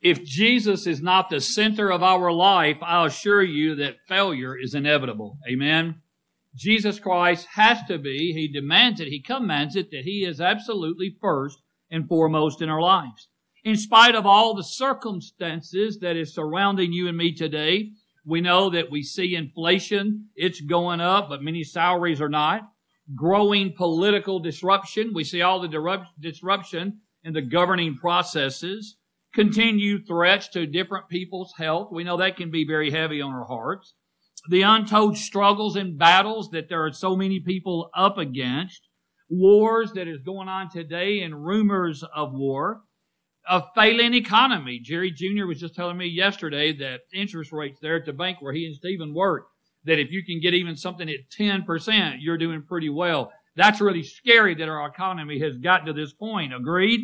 If Jesus is not the center of our life, I'll assure you that failure is inevitable. Amen? Jesus Christ has to be, He demands it, He commands it, that He is absolutely first and foremost in our lives. In spite of all the circumstances that is surrounding you and me today, we know that we see inflation, it's going up, but many salaries are not. Growing political disruption, we see all the disruption in the governing processes. Continued threats to different people's health. We know that can be very heavy on our hearts. The untold struggles and battles that there are so many people up against. Wars that is going on today and rumors of war. A failing economy. Jerry Jr. was just telling me yesterday that interest rates there at the bank where he and Stephen work, that if you can get even something at 10%, you're doing pretty well. That's really scary that our economy has gotten to this point. Agreed?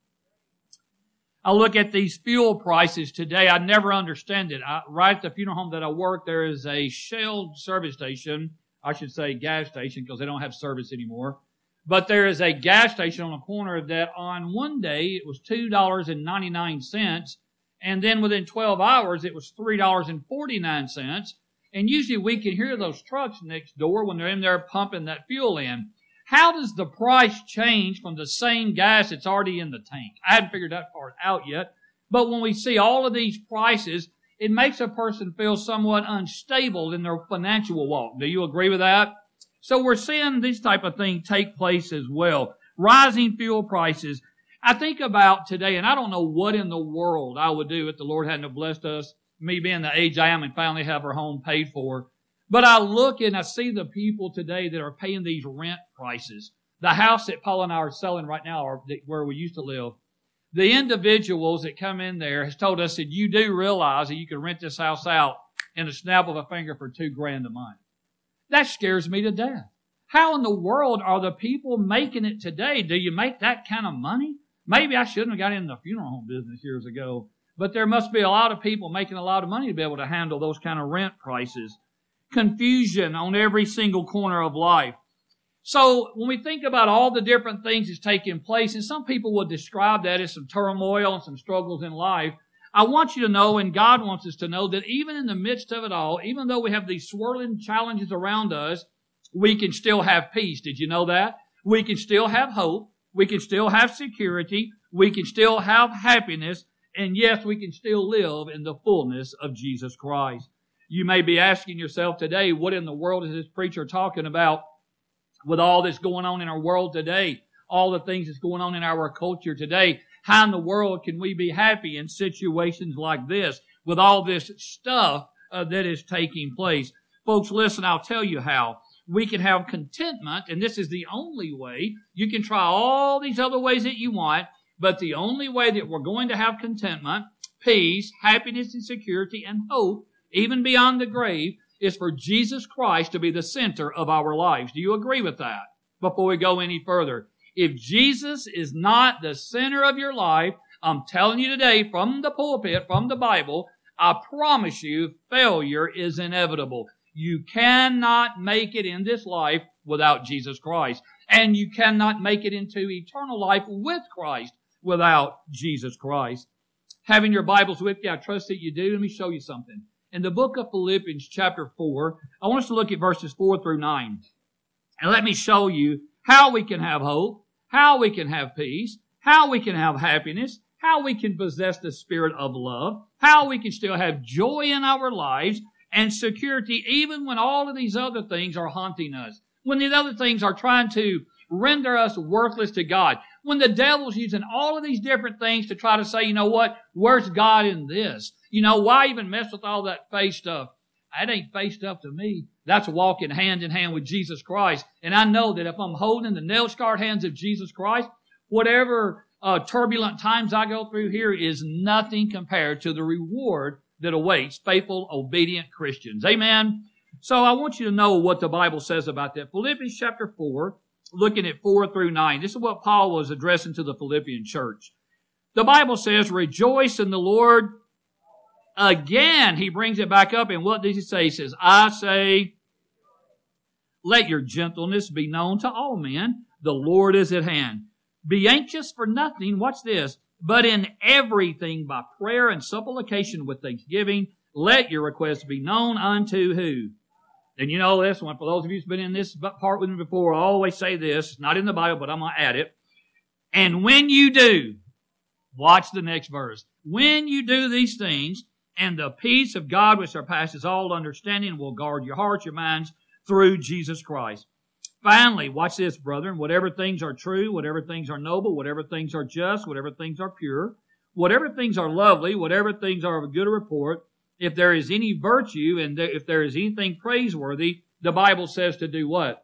I look at these fuel prices today. I never understand it. Right at the funeral home that I work, there is a Shell service station. I should say gas station because they don't have service anymore. But there is a gas station on a corner that on one day it was $2.99. And then within 12 hours it was $3.49. And usually we can hear those trucks next door when they're in there pumping that fuel in. How does the price change from the same gas that's already in the tank? I hadn't figured that part out yet. But when we see all of these prices, it makes a person feel somewhat unstable in their financial walk. Do you agree with that? So we're seeing this type of thing take place as well. Rising fuel prices. I think about today, and I don't know what in the world I would do if the Lord hadn't have blessed us, me being the age I am and finally have our home paid for. But I look and I see the people today that are paying these rent prices. The house that Paul and I are selling right now, or where we used to live, the individuals that come in there has told us that you do realize that you can rent this house out in a snap of a finger for $2,000 a month. That scares me to death. How in the world are the people making it today? Do you make that kind of money? Maybe I shouldn't have got in the funeral home business years ago, but there must be a lot of people making a lot of money to be able to handle those kind of rent prices. Confusion on every single corner of life. So when we think about all the different things that's taking place, and some people would describe that as some turmoil and some struggles in life, I want you to know, and God wants us to know, that even in the midst of it all, even though we have these swirling challenges around us, we can still have peace. Did you know that? We can still have hope. We can still have security. We can still have happiness. And yes, we can still live in the fullness of Jesus Christ. You may be asking yourself today, what in the world is this preacher talking about with all that's going on in our world today? All the things that's going on in our culture today. How in the world can we be happy in situations like this with all this stuff that is taking place? Folks, listen, I'll tell you how. We can have contentment, and this is the only way. You can try all these other ways that you want, but the only way that we're going to have contentment, peace, happiness, and security, and hope, even beyond the grave, is for Jesus Christ to be the center of our lives. Do you agree with that? Before we go any further, if Jesus is not the center of your life, I'm telling you today from the pulpit, from the Bible, I promise you failure is inevitable. You cannot make it in this life without Jesus Christ. And you cannot make it into eternal life with Christ without Jesus Christ. Having your Bibles with you, I trust that you do. Let me show you something. In the book of Philippians chapter 4, I want us to look at verses 4 through 9. And let me show you how we can have hope, how we can have peace, how we can have happiness, how we can possess the spirit of love, how we can still have joy in our lives and security even when all of these other things are haunting us. When these other things are trying to render us worthless to God. When the devil's using all of these different things to try to say, you know what, where's God in this? You know, why even mess with all that faith stuff? That ain't faith stuff to me. That's walking hand in hand with Jesus Christ. And I know that if I'm holding the nail-scarred hands of Jesus Christ, whatever turbulent times I go through here is nothing compared to the reward that awaits faithful, obedient Christians. Amen? So I want you to know what the Bible says about that. Philippians chapter 4, looking at 4 through 9. This is what Paul was addressing to the Philippian church. The Bible says, rejoice in the Lord. Again, he brings it back up, and what does he say? He says, I say, let your gentleness be known to all men. The Lord is at hand. Be anxious for nothing. Watch this. But in everything by prayer and supplication with thanksgiving, let your requests be known unto who? And you know this one, for those of you who's been in this part with me before, I always say this, it's not in the Bible, but I'm going to add it. And when you do, watch the next verse. When you do these things, and the peace of God which surpasses all understanding will guard your hearts, your minds, through Jesus Christ. Finally, watch this, brethren, whatever things are true, whatever things are noble, whatever things are just, whatever things are pure, whatever things are lovely, whatever things are of a good report, if there is any virtue and if there is anything praiseworthy, the Bible says to do what?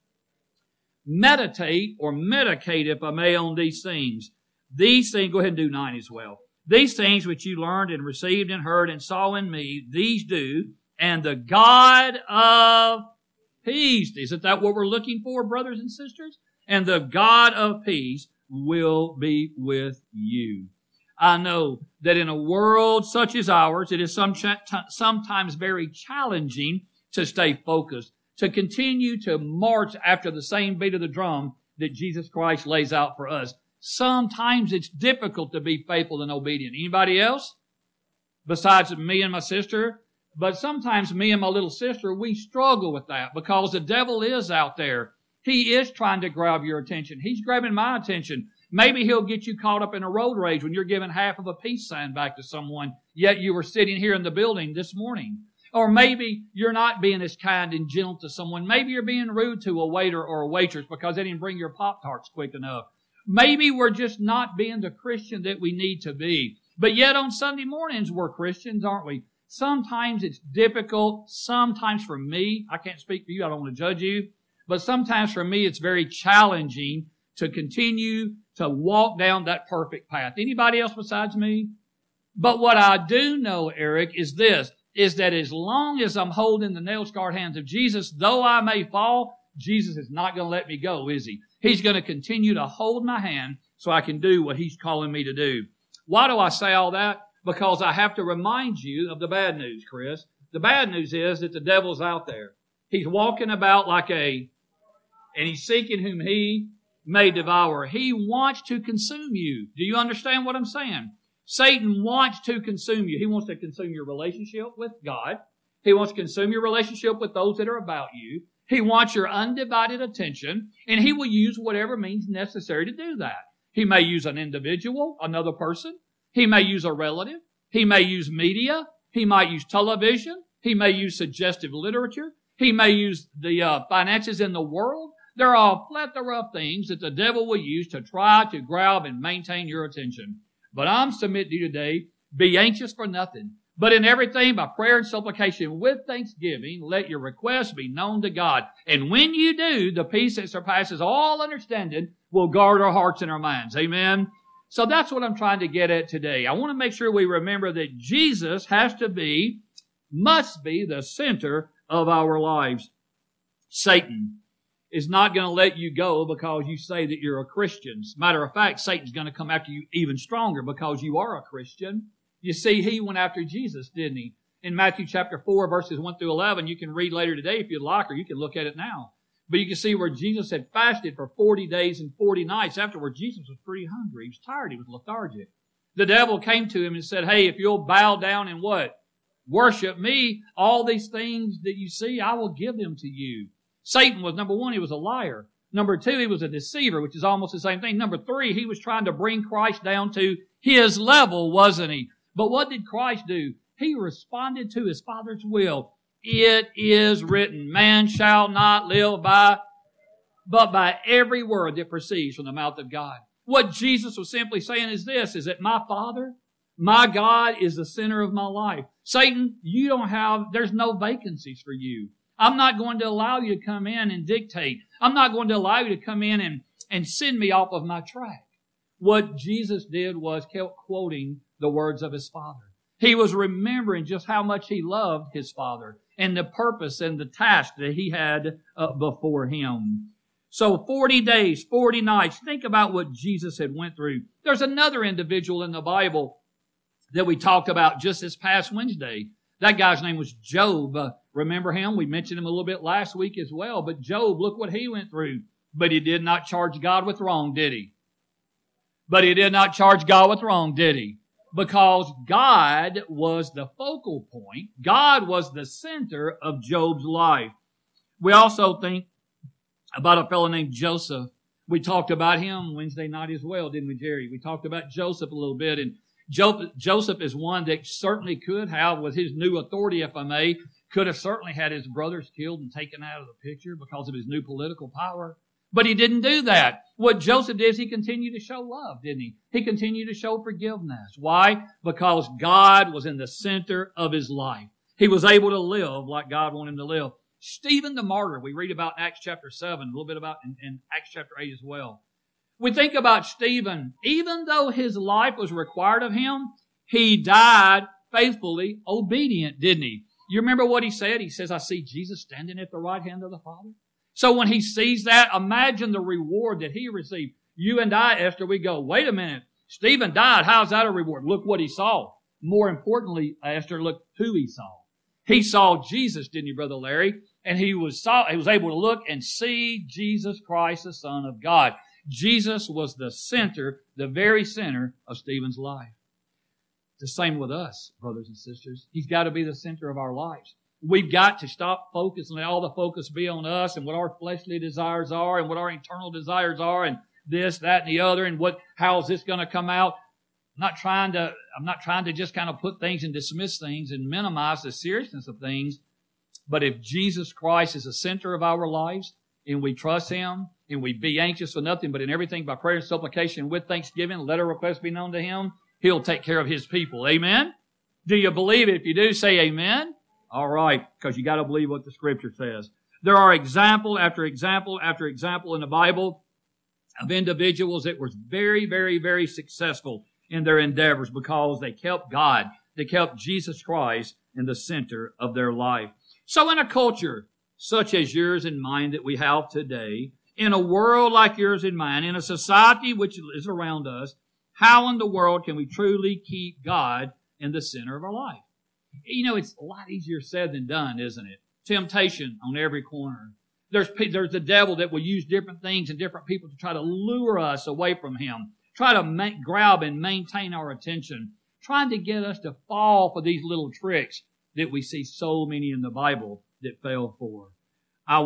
Meditate or medicate, if I may, on these things. These things, go ahead and do 9 as well. These things which you learned and received and heard and saw in me, these do, and the God of peace. Isn't that what we're looking for, brothers and sisters? And the God of peace will be with you. I know that in a world such as ours, it is sometimes very challenging to stay focused, to continue to march after the same beat of the drum that Jesus Christ lays out for us. Sometimes it's difficult to be faithful and obedient. Anybody else? Besides me and my sister? But sometimes me and my little sister, we struggle with that because the devil is out there. He is trying to grab your attention. He's grabbing my attention. Maybe he'll get you caught up in a road rage when you're giving half of a peace sign back to someone, yet you were sitting here in the building this morning. Or maybe you're not being as kind and gentle to someone. Maybe you're being rude to a waiter or a waitress because they didn't bring your Pop-Tarts quick enough. Maybe we're just not being the Christian that we need to be. But yet on Sunday mornings we're Christians, aren't we? Sometimes it's difficult. Sometimes for me, I can't speak for you, I don't want to judge you. But sometimes for me it's very challenging to continue to walk down that perfect path. Anybody else besides me? But what I do know, Eric, is this, is that as long as I'm holding the nail-scarred hands of Jesus, though I may fall, Jesus is not going to let me go, is He? He's going to continue to hold my hand so I can do what He's calling me to do. Why do I say all that? Because I have to remind you of the bad news, Chris. The bad news is that the devil's out there. He's walking about and he's seeking whom he may devour. He wants to consume you. Do you understand what I'm saying? Satan wants to consume you. He wants to consume your relationship with God. He wants to consume your relationship with those that are about you. He wants your undivided attention, and he will use whatever means necessary to do that. He may use an individual, another person. He may use a relative. He may use media. He might use television. He may use suggestive literature. He may use the finances in the world. There are a plethora of things that the devil will use to try to grab and maintain your attention. But I'm submitting to you today, be anxious for nothing, but in everything by prayer and supplication with thanksgiving, let your requests be known to God. And when you do, the peace that surpasses all understanding will guard our hearts and our minds. Amen? So that's what I'm trying to get at today. I want to make sure we remember that Jesus must be the center of our lives. Satan is not going to let you go because you say that you're a Christian. As a matter of fact, Satan's going to come after you even stronger because you are a Christian. You see, he went after Jesus, didn't he? In Matthew chapter 4, verses 1 through 11, you can read later today if you'd like, or you can look at it now. But you can see where Jesus had fasted for 40 days and 40 nights. Afterward, Jesus was pretty hungry. He was tired. He was lethargic. The devil came to him and said, hey, if you'll bow down and what? Worship me, all these things that you see, I will give them to you. Satan was, number one, he was a liar. Number two, he was a deceiver, which is almost the same thing. Number three, he was trying to bring Christ down to his level, wasn't he? But what did Christ do? He responded to his Father's will. It is written, man shall not live but by every word that proceeds from the mouth of God. What Jesus was simply saying is this, is that my Father, my God is the center of my life. Satan, there's no vacancies for you. I'm not going to allow you to come in and dictate. I'm not going to allow you to come in and send me off of my track. What Jesus did was kept quoting the words of his Father. He was remembering just how much he loved his Father and the purpose and the task that he had before him. So 40 days, 40 nights. Think about what Jesus had went through. There's another individual in the Bible that we talked about just this past Wednesday. That guy's name was Job. Remember him? We mentioned him a little bit last week as well. But Job, look what he went through. But he did not charge God with wrong, did he? But he did not charge God with wrong, did he? Because God was the focal point. God was the center of Job's life. We also think about a fellow named Joseph. We talked about him Wednesday night as well, didn't we, Jerry? We talked about Joseph a little bit, and Joseph is one that certainly could have, with his new authority, if I may, could have certainly had his brothers killed and taken out of the picture because of his new political power. But he didn't do that. What Joseph did is he continued to show love, didn't he? He continued to show forgiveness. Why? Because God was in the center of his life. He was able to live like God wanted him to live. Stephen the martyr, we read about in Acts chapter 7, a little bit about in Acts chapter 8 as well. We think about Stephen. Even though his life was required of him, he died faithfully obedient, didn't he? You remember what he said? He says, I see Jesus standing at the right hand of the Father. So when he sees that, imagine the reward that he received. You and I, Esther, we go, wait a minute. Stephen died. How's that a reward? Look what he saw. More importantly, Esther, look who he saw. He saw Jesus, didn't he, Brother Larry? And he was able to look and see Jesus Christ, the Son of God. Jesus was the center, the very center of Stephen's life. The same with us, brothers and sisters. He's got to be the center of our lives. We've got to stop focusing, let all the focus be on us and what our fleshly desires are and what our eternal desires are and this, that, and the other and how is this going to come out. I'm not trying to just kind of put things and dismiss things and minimize the seriousness of things. But if Jesus Christ is the center of our lives and we trust Him and we be anxious for nothing but in everything by prayer and supplication with thanksgiving, let our requests be known to Him, He'll take care of His people. Amen? Do you believe it? If you do, say amen. All right, because you got to believe what the Scripture says. There are example after example after example in the Bible of individuals that were very, very, very successful in their endeavors because they kept God, they kept Jesus Christ in the center of their life. So in a culture such as yours and mine that we have today, in a world like yours and mine, in a society which is around us, how in the world can we truly keep God in the center of our life? You know, it's a lot easier said than done, isn't it? Temptation on every corner. There's the devil that will use different things and different people to try to lure us away from Him, try to grab and maintain our attention, trying to get us to fall for these little tricks that we see so many in the Bible that fell for. I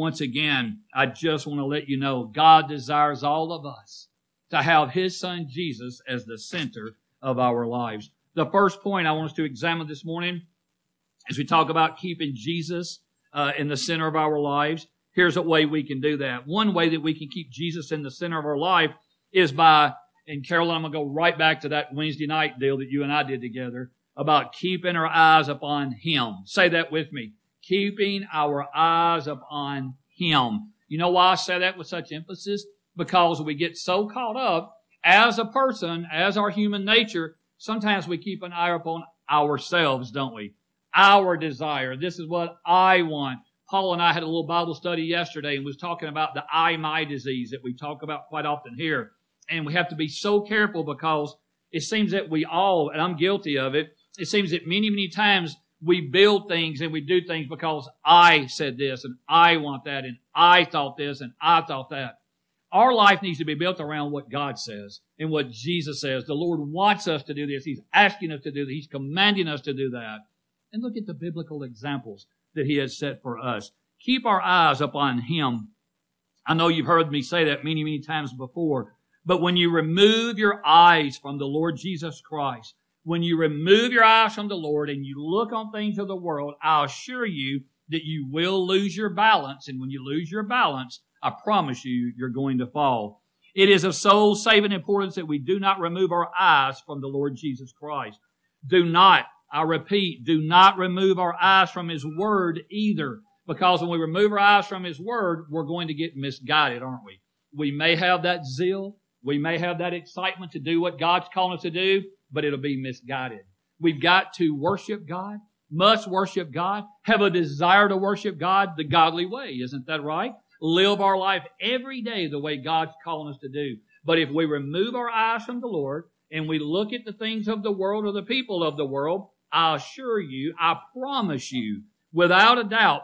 just want to let you know, God desires all of us to have His Son Jesus as the center of our lives. The first point I want us to examine this morning as we talk about keeping Jesus in the center of our lives, here's a way we can do that. One way that we can keep Jesus in the center of our life is by, and Carolyn, I'm going to go right back to that Wednesday night deal that you and I did together about keeping our eyes upon Him. Say that with me. Keeping our eyes upon Him. You know why I say that with such emphasis? Because we get so caught up as a person, as our human nature, sometimes we keep an eye upon ourselves, don't we? Our desire. This is what I want. Paul and I had a little Bible study yesterday and was talking about the I-my disease that we talk about quite often here. And we have to be so careful because it seems that we all, and I'm guilty of it, it seems that many, many times we build things and we do things because I said this and I want that and I thought this and I thought that. Our life needs to be built around what God says and what Jesus says. The Lord wants us to do this. He's asking us to do this. He's commanding us to do that. And look at the biblical examples that He has set for us. Keep our eyes upon Him. I know you've heard me say that many, many times before, but when you remove your eyes from the Lord Jesus Christ, when you remove your eyes from the Lord and you look on things of the world, I'll assure you that you will lose your balance. And when you lose your balance, I promise you, you're going to fall. It is of soul-saving importance that we do not remove our eyes from the Lord Jesus Christ. Do not, I repeat, do not remove our eyes from His Word either. Because when we remove our eyes from His Word, we're going to get misguided, aren't we? We may have that zeal. We may have that excitement to do what God's calling us to do, but it'll be misguided. We've got to worship God, must worship God, have a desire to worship God the godly way. Isn't that right? Live our life every day the way God's calling us to do. But if we remove our eyes from the Lord and we look at the things of the world or the people of the world, I assure you, I promise you, without a doubt,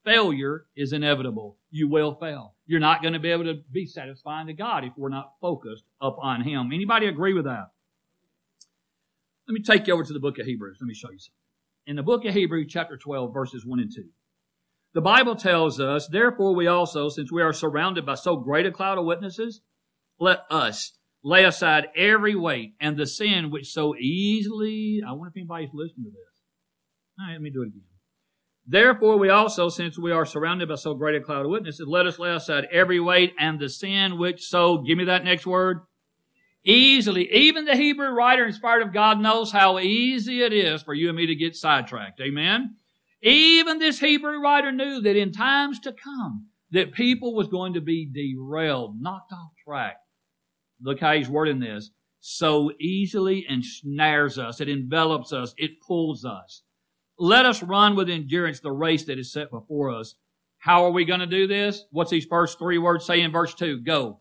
failure is inevitable. You will fail. You're not going to be able to be satisfying to God if we're not focused upon Him. Anybody agree with that? Let me take you over to the book of Hebrews. Let me show you something. In the book of Hebrews, chapter 12, verses 1 and 2. The Bible tells us, therefore we also, since we are surrounded by so great a cloud of witnesses, let us lay aside every weight and the sin which so easily... I wonder if anybody's listening to this. All right, let me do it again. Therefore we also, since we are surrounded by so great a cloud of witnesses, let us lay aside every weight and the sin which so... Give me that next word. Easily. Even the Hebrew writer, inspired of God, knows how easy it is for you and me to get sidetracked. Amen? Even this Hebrew writer knew that in times to come, that people was going to be derailed, knocked off track. Look how he's wording this. So easily ensnares us. It envelops us. It pulls us. Let us run with endurance the race that is set before us. How are we going to do this? What's these first three words say in verse 2? Go.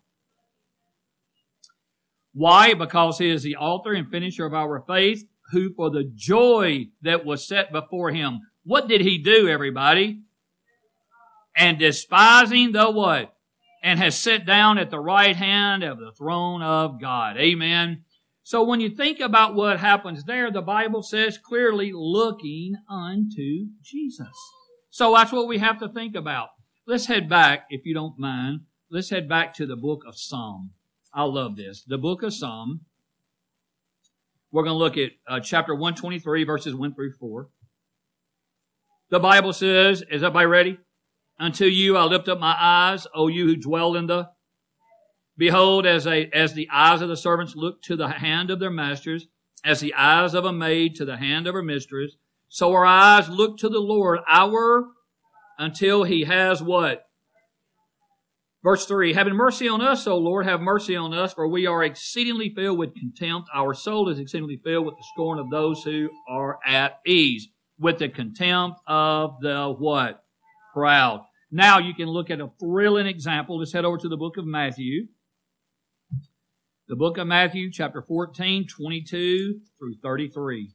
Why? Because He is the author and finisher of our faith, who for the joy that was set before Him. What did He do, everybody? And despising the what? And has sat down at the right hand of the throne of God. Amen. So when you think about what happens there, the Bible says clearly looking unto Jesus. So that's what we have to think about. Let's head back, if you don't mind. Let's head back to the book of Psalm. I love this. The book of Psalm. We're going to look at chapter 123, verses 1 through 4. The Bible says, is everybody ready? Unto you I lift up my eyes, O you who dwell in the... Behold, as the eyes of the servants look to the hand of their masters, as the eyes of a maid to the hand of her mistress, so our eyes look to the Lord, until He has what? Verse 3, having mercy on us, O Lord, have mercy on us, for we are exceedingly filled with contempt. Our soul is exceedingly filled with the scorn of those who are at ease, with the contempt of the what? Proud. Now you can look at a thrilling example. Let's head over to the book of Matthew. The book of Matthew, chapter 14, 22 through 33.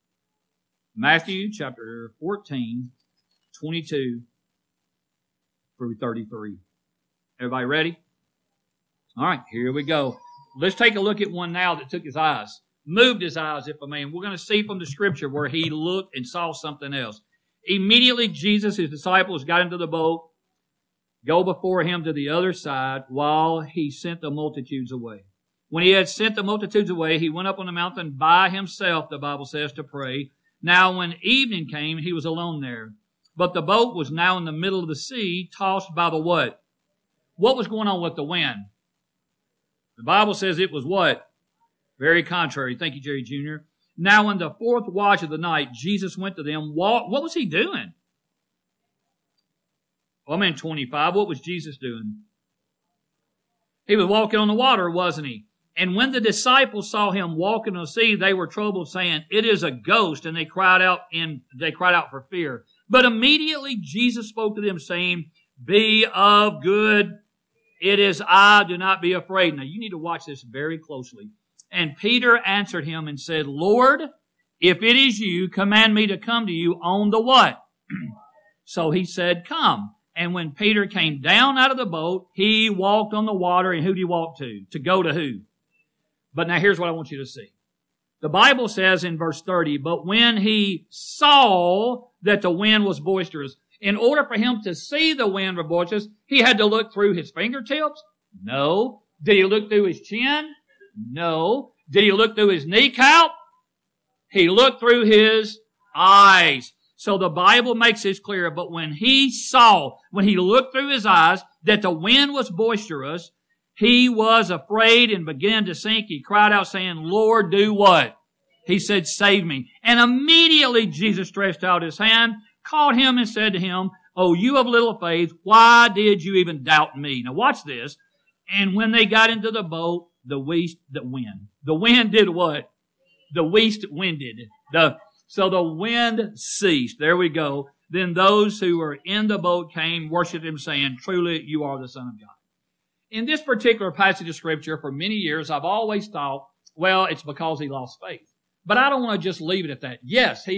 Matthew, chapter 14, 22 through 33. Everybody ready? All right, here we go. Let's take a look at one now that took his eyes. Moved his eyes, if I may. And we're going to see from the scripture where he looked and saw something else. Immediately Jesus, his disciples, got into the boat, go before him to the other side while he sent the multitudes away. When he had sent the multitudes away, he went up on the mountain by himself, the Bible says, to pray. Now when evening came, he was alone there. But the boat was now in the middle of the sea, tossed by the what? What was going on with the wind? The Bible says it was what? Very contrary. Thank you, Jerry Jr. Now in the fourth watch of the night, Jesus went to them. What was he doing? Well, I'm in 25. What was Jesus doing? He was walking on the water, wasn't he? And when the disciples saw him walking on the sea, they were troubled, saying, "It is a ghost," and they cried out for fear. But immediately Jesus spoke to them, saying, "Be of good. It is I. Do not be afraid." Now you need to watch this very closely. And Peter answered him and said, "Lord, if it is you, command me to come to you on the what?" So he said, "Come." And when Peter came down out of the boat, he walked on the water. And who did he walk to? To go to who? But now here's what I want you to see. The Bible says in verse 30, but when he saw that the wind was boisterous, in order for him to see the wind was boisterous, he had to look through his fingertips? No. Did he look through his chin? No. Did he look through his kneecap? He looked through his eyes. So the Bible makes this clear, but when he looked through his eyes that the wind was boisterous, he was afraid and began to sink. He cried out saying, "Lord, do what?" He said, "Save me." And immediately Jesus stretched out his hand, caught him and said to him, "Oh, you of little faith, why did you even doubt me?" Now watch this. And when they got into the boat, the wind did what? The west winded. So the wind ceased. There we go. Then those who were in the boat came, worshiped him, saying, "Truly, you are the Son of God." In this particular passage of Scripture, for many years, I've always thought, well, it's because he lost faith. But I don't want to just leave it at that. Yes, he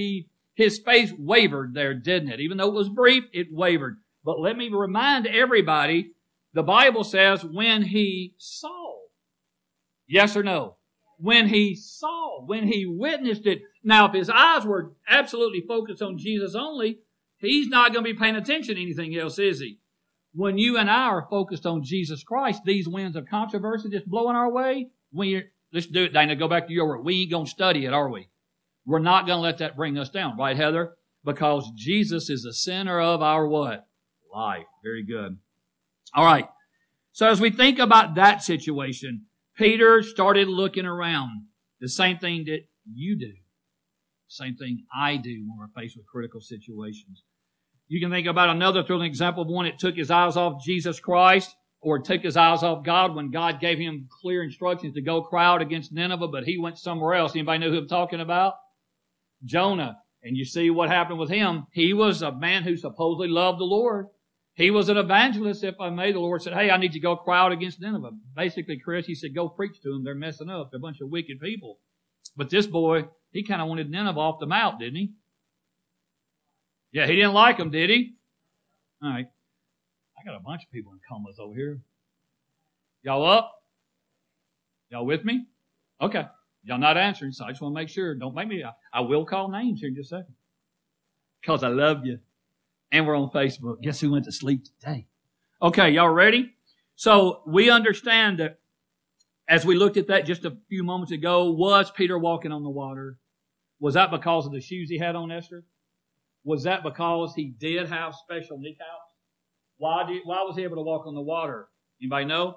His faith wavered there, didn't it? Even though it was brief, it wavered. But let me remind everybody, the Bible says when he saw. Yes or no? When he saw, when he witnessed it. Now, if his eyes were absolutely focused on Jesus only, he's not going to be paying attention to anything else, is he? When you and I are focused on Jesus Christ, these winds of controversy just blowing our way, let's do it, Dana. Go back to your word. We ain't going to study it, are we? We're not going to let that bring us down. Right, Heather? Because Jesus is the center of our what? Life. Very good. All right. So as we think about that situation, Peter started looking around. The same thing that you do. Same thing I do when we're faced with critical situations. You can think about another thrilling example of one that took his eyes off Jesus Christ or took his eyes off God when God gave him clear instructions to go cry out against Nineveh, but he went somewhere else. Anybody know who I'm talking about? Jonah. And you see what happened with him. He was a man who supposedly loved the Lord. He was an evangelist, if I may. The Lord said, hey, I need you to go cry out against Nineveh. Basically, Chris, he said, go preach to them. They're messing up. They're a bunch of wicked people. But this boy, he kind of wanted Nineveh off the map, didn't he? Yeah, he didn't like them, did he? All right. I got a bunch of people in comas over here. Y'all up? Y'all with me? Okay. Y'all not answering, so I just want to make sure. Don't make me. I will call names here in just a second. Because I love you. And we're on Facebook. Guess who went to sleep today? Okay, y'all ready? So we understand that as we looked at that just a few moments ago, was Peter walking on the water? Was that because of the shoes he had on, Esther? Was that because he did have special kneecaps? Why was he able to walk on the water? Anybody know?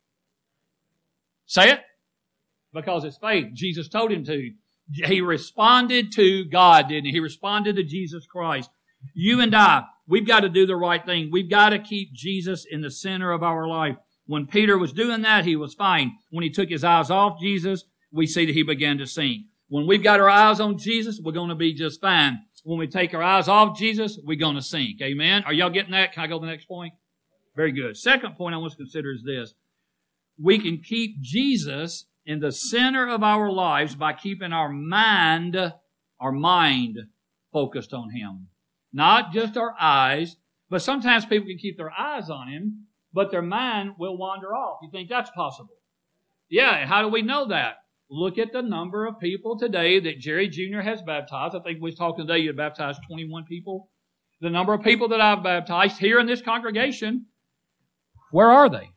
Say it. Because it's faith. Jesus told him to. He responded to God, didn't he? He responded to Jesus Christ. You and I, we've got to do the right thing. We've got to keep Jesus in the center of our life. When Peter was doing that, he was fine. When he took his eyes off Jesus, we see that he began to sink. When we've got our eyes on Jesus, we're going to be just fine. When we take our eyes off Jesus, we're going to sink. Amen? Are y'all getting that? Can I go to the next point? Very good. Second point I want to consider is this. We can keep Jesus in the center of our lives by keeping our mind focused on Him. Not just our eyes, but sometimes people can keep their eyes on Him, but their mind will wander off. You think that's possible? Yeah, how do we know that? Look at the number of people today that Jerry Jr. has baptized. I think we was talking today, you baptized 21 people. The number of people that I've baptized here in this congregation, where are they?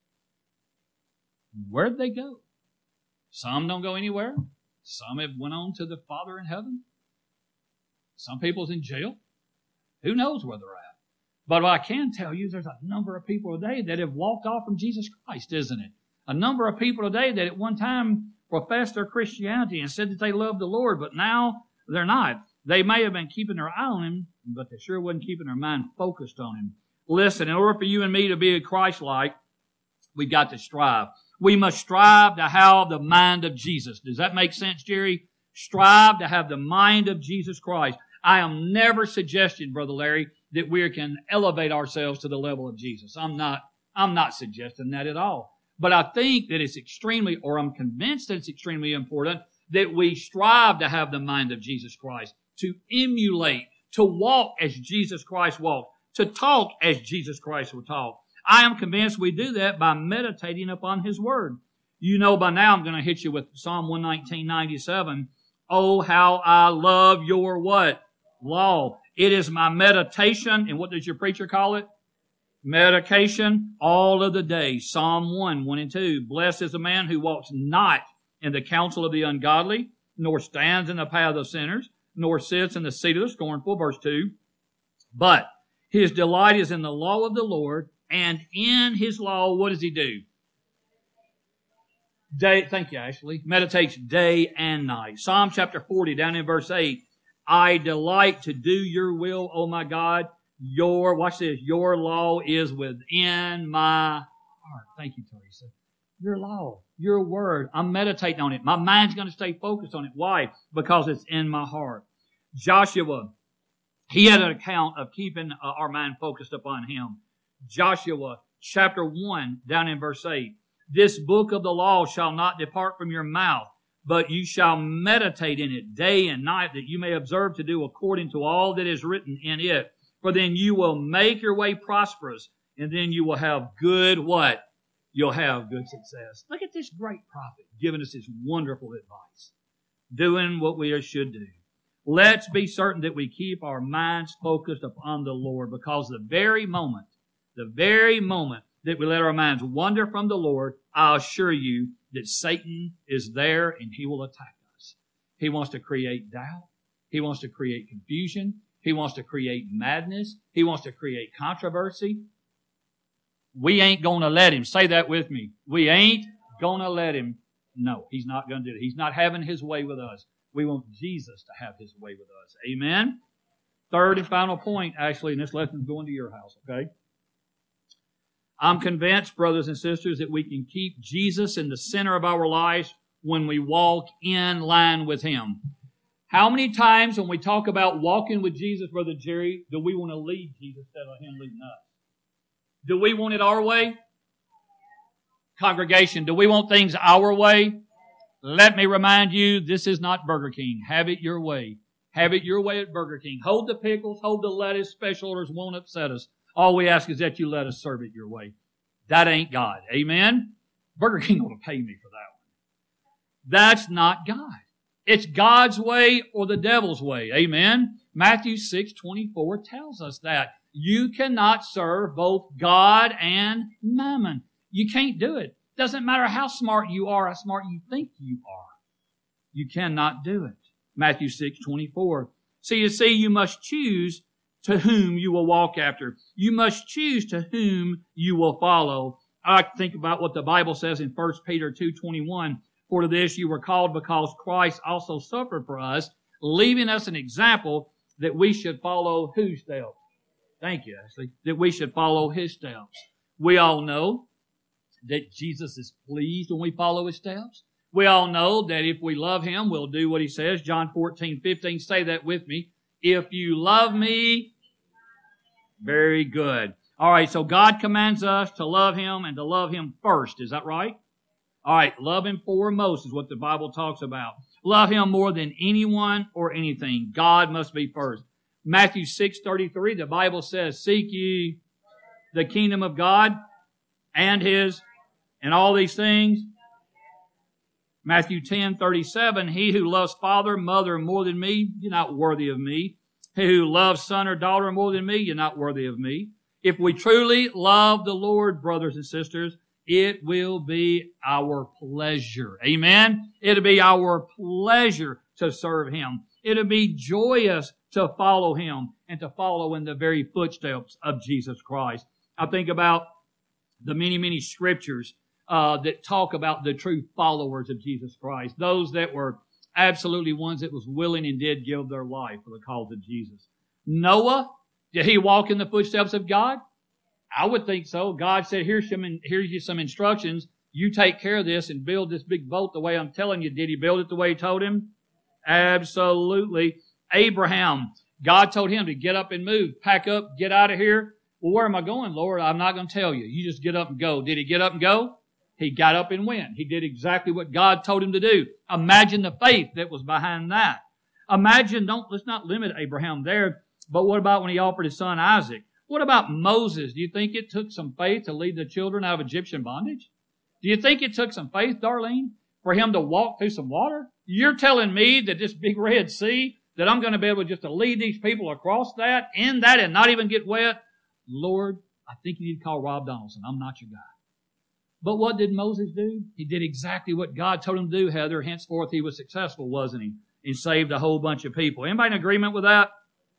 Where'd they go? Some don't go anywhere. Some have went on to the Father in heaven. Some people's in jail. Who knows where they're at? But what I can tell you, there's a number of people today that have walked off from Jesus Christ, isn't it? A number of people today that at one time professed their Christianity and said that they loved the Lord, but now they're not. They may have been keeping their eye on Him, but they sure wasn't keeping their mind focused on Him. Listen, in order for you and me to be Christ-like, we've got to strive. We must strive to have the mind of Jesus. Does that make sense, Jerry? Strive to have the mind of Jesus Christ. I am never suggesting, Brother Larry, that we can elevate ourselves to the level of Jesus. I'm not suggesting that at all. But I think that it's I'm convinced that it's extremely important that we strive to have the mind of Jesus Christ, to emulate, to walk as Jesus Christ walked, to talk as Jesus Christ would talk. I am convinced we do that by meditating upon His Word. You know by now I'm going to hit you with Psalm 119:97. Oh, how I love your what? Law. It is my meditation. And what does your preacher call it? Medication all of the day. Psalm 1 and 2. Blessed is the man who walks not in the counsel of the ungodly, nor stands in the path of sinners, nor sits in the seat of the scornful. Verse 2. But his delight is in the law of the Lord, and in His law, what does he do? Thank you, Ashley. Meditates day and night. Psalm chapter 40, down in verse 8. I delight to do your will, O my God. Watch this, your law is within my heart. Thank you, Teresa. Your law, your word. I'm meditating on it. My mind's going to stay focused on it. Why? Because it's in my heart. Joshua, he had an account of keeping our mind focused upon Him. Joshua chapter 1, down in verse 8. This book of the law shall not depart from your mouth, but you shall meditate in it day and night, that you may observe to do according to all that is written in it. For then you will make your way prosperous, and then you will have good what? You'll have good success. Look at this great prophet giving us this wonderful advice. Doing what we should do. Let's be certain that we keep our minds focused upon the Lord, because the very moment that we let our minds wander from the Lord, I assure you that Satan is there and he will attack us. He wants to create doubt. He wants to create confusion. He wants to create madness. He wants to create controversy. We ain't going to let him. Say that with me. We ain't going to let him. No, he's not going to do it. He's not having his way with us. We want Jesus to have his way with us. Amen? Third and final point, actually, and this lesson's going to your house, okay? I'm convinced, brothers and sisters, that we can keep Jesus in the center of our lives when we walk in line with him. How many times when we talk about walking with Jesus, Brother Jerry, do we want to lead Jesus instead of him leading us? Do we want it our way? Congregation, do we want things our way? Let me remind you, this is not Burger King. Have it your way. Have it your way at Burger King. Hold the pickles, hold the lettuce. Special orders won't upset us. All we ask is that you let us serve it your way. That ain't God. Amen? Burger King ought to pay me for that one. That's not God. It's God's way or the devil's way. Amen? Matthew 6:24 tells us that. You cannot serve both God and mammon. You can't do it. Doesn't matter how smart you are, how smart you think you are. You cannot do it. Matthew 6:24. So you see, you must choose to whom you will walk after. You must choose to whom you will follow. I think about what the Bible says in 1 Peter 2:21. For to this you were called, because Christ also suffered for us, leaving us an example that we should follow whose steps? Thank you, Ashley. That we should follow his steps. We all know that Jesus is pleased when we follow his steps. We all know that if we love him, we'll do what he says. John 14:15, say that with me. If you love me, very good. All right, so God commands us to love him and to love him first. Is that right? All right, love him foremost is what the Bible talks about. Love him more than anyone or anything. God must be first. Matthew 6:33, the Bible says, seek ye the kingdom of God and all these things. Matthew 10:37, he who loves father, mother more than me, you're not worthy of me. He who loves son or daughter more than me, you're not worthy of me. If we truly love the Lord, brothers and sisters, it will be our pleasure. Amen? It'll be our pleasure to serve him. It'll be joyous to follow him and to follow in the very footsteps of Jesus Christ. I think about the many, many scriptures that talk about the true followers of Jesus Christ. Those that were absolutely ones that was willing and did give their life for the cause of Jesus. Noah, did he walk in the footsteps of God? I would think so. God said, here's you some instructions. You take care of this and build this big boat the way I'm telling you. Did he build it the way he told him? Absolutely. Abraham, God told him to get up and move, pack up, get out of here. Well, where am I going, Lord? I'm not going to tell you. You just get up and go. Did he get up and go? He got up and went. He did exactly what God told him to do. Imagine the faith that was behind that. Let's not limit Abraham there, but what about when he offered his son Isaac? What about Moses? Do you think it took some faith to lead the children out of Egyptian bondage? Do you think it took some faith, Darlene, for him to walk through some water? You're telling me that this big Red Sea, that I'm going to be able just to lead these people across that, in that, and not even get wet? Lord, I think you need to call Rob Donaldson. I'm not your guy. But what did Moses do? He did exactly what God told him to do, Heather. Henceforth, he was successful, wasn't he? He saved a whole bunch of people. Anybody in agreement with that?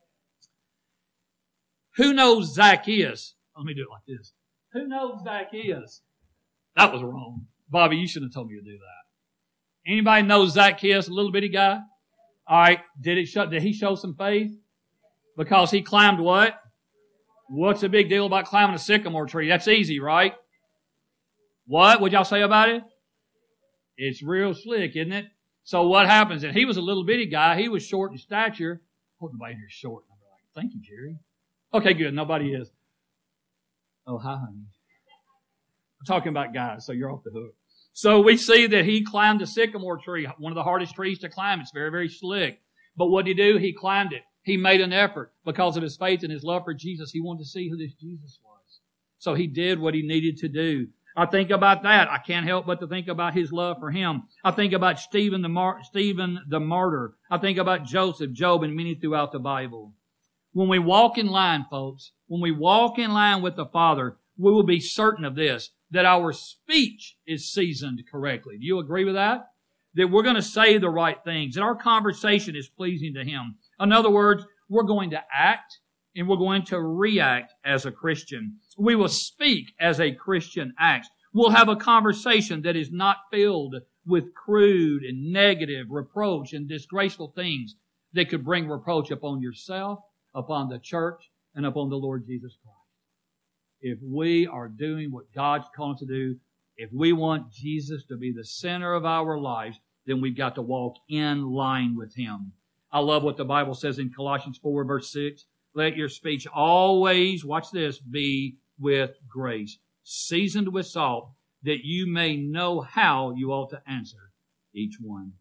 Who knows Zacchaeus? Let me do it like this. Who knows Zacchaeus? That was wrong. Bobby, you shouldn't have told me to do that. Anybody know Zacchaeus, a little bitty guy? All right. Did he show some faith? Because he climbed what? What's the big deal about climbing a sycamore tree? That's easy, right? What would y'all say about it? It's real slick, isn't it? So what happens? And he was a little bitty guy. He was short in stature. Oh, nobody here is short. I'm like, thank you, Jerry. Okay, good. Nobody is. Oh, hi, honey. I'm talking about guys, so you're off the hook. So we see that he climbed the sycamore tree, one of the hardest trees to climb. It's very, very slick. But what did he do? He climbed it. He made an effort because of his faith and his love for Jesus. He wanted to see who this Jesus was. So he did what he needed to do. I think about that. I can't help but to think about his love for him. I think about Stephen the martyr. I think about Joseph, Job, and many throughout the Bible. When we walk in line, folks, when we walk in line with the Father, we will be certain of this, that our speech is seasoned correctly. Do you agree with that? That we're going to say the right things, that our conversation is pleasing to Him. In other words, we're going to act and we're going to react as a Christian. We will speak as a Christian acts. We'll have a conversation that is not filled with crude and negative reproach and disgraceful things that could bring reproach upon yourself, upon the church, and upon the Lord Jesus Christ. If we are doing what God's called us to do, if we want Jesus to be the center of our lives, then we've got to walk in line with Him. I love what the Bible says in Colossians 4 verse 6. Let your speech always, watch this, be with grace, seasoned with salt, that you may know how you ought to answer each one.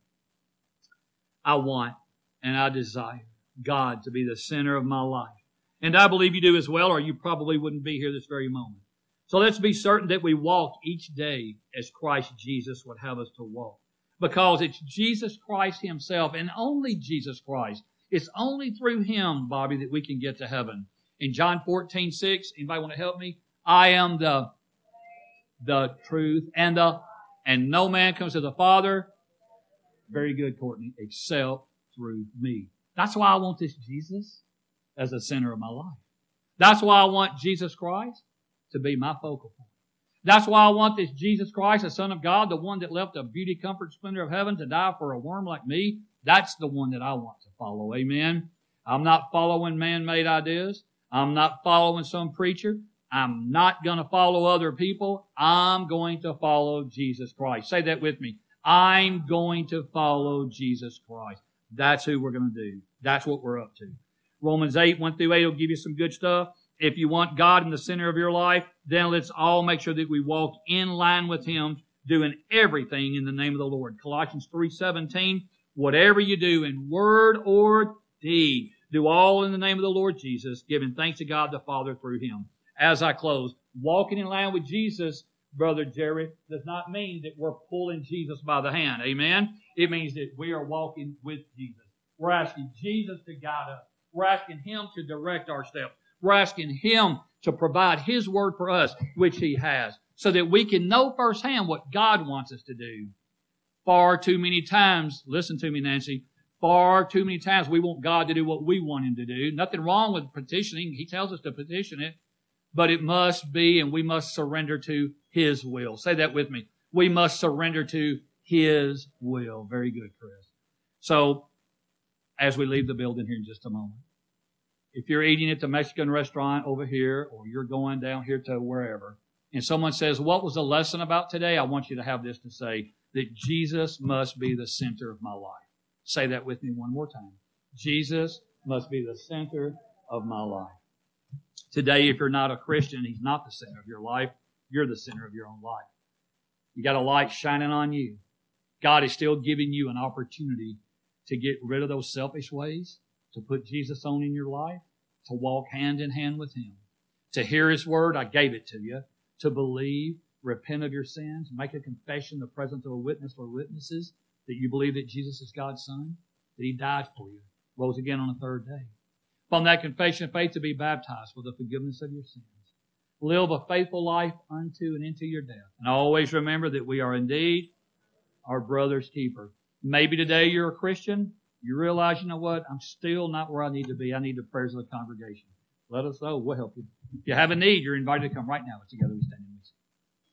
I want and I desire God to be the center of my life. And I believe you do as well, or you probably wouldn't be here this very moment. So let's be certain that we walk each day as Christ Jesus would have us to walk. Because it's Jesus Christ Himself and only Jesus Christ. It's only through Him, Bobby, that we can get to heaven. In John 14:6, anybody want to help me? I am the truth and no man comes to the Father. Very good, Courtney, except through me. That's why I want this Jesus as the center of my life. That's why I want Jesus Christ to be my focal point. That's why I want this Jesus Christ, the Son of God, the one that left the beauty, comfort, splendor of heaven to die for a worm like me. That's the one that I want to follow. Amen. I'm not following man-made ideas. I'm not following some preacher. I'm not going to follow other people. I'm going to follow Jesus Christ. Say that with me. I'm going to follow Jesus Christ. That's who we're going to do. That's what we're up to. Romans 8, 1 through 8 will give you some good stuff. If you want God in the center of your life, then let's all make sure that we walk in line with Him, doing everything in the name of the Lord. Colossians 3:17, whatever you do in word or deed, do all in the name of the Lord Jesus, giving thanks to God the Father through Him. As I close, walking in line with Jesus, Brother Jerry, does not mean that we're pulling Jesus by the hand. Amen? It means that we are walking with Jesus. We're asking Jesus to guide us. We're asking Him to direct our steps. We're asking Him to provide His word for us, which He has, so that we can know firsthand what God wants us to do. Far too many times, listen to me, Nancy, far too many times we want God to do what we want Him to do. Nothing wrong with petitioning. He tells us to petition it. But it must be, and we must surrender to His will. Say that with me. We must surrender to His will. Very good, Chris. So, as we leave the building here in just a moment, if you're eating at the Mexican restaurant over here, or you're going down here to wherever, and someone says, what was the lesson about today? I want you to have this to say, that Jesus must be the center of my life. Say that with me one more time. Jesus must be the center of my life. Today, if you're not a Christian, He's not the center of your life. You're the center of your own life. You got a light shining on you. God is still giving you an opportunity to get rid of those selfish ways, to put Jesus on in your life, to walk hand in hand with Him, to hear His word. I gave it to you. To believe, repent of your sins, make a confession in the presence of a witness or witnesses that you believe that Jesus is God's Son, that He died for you, rose again on the third day. Upon that confession of faith, to be baptized for the forgiveness of your sins. Live a faithful life unto and into your death. And always remember that we are indeed our brother's keeper. Maybe today you're a Christian. You realize, you know what? I'm still not where I need to be. I need the prayers of the congregation. Let us know. We'll help you. If you have a need, you're invited to come right now. Together we stand.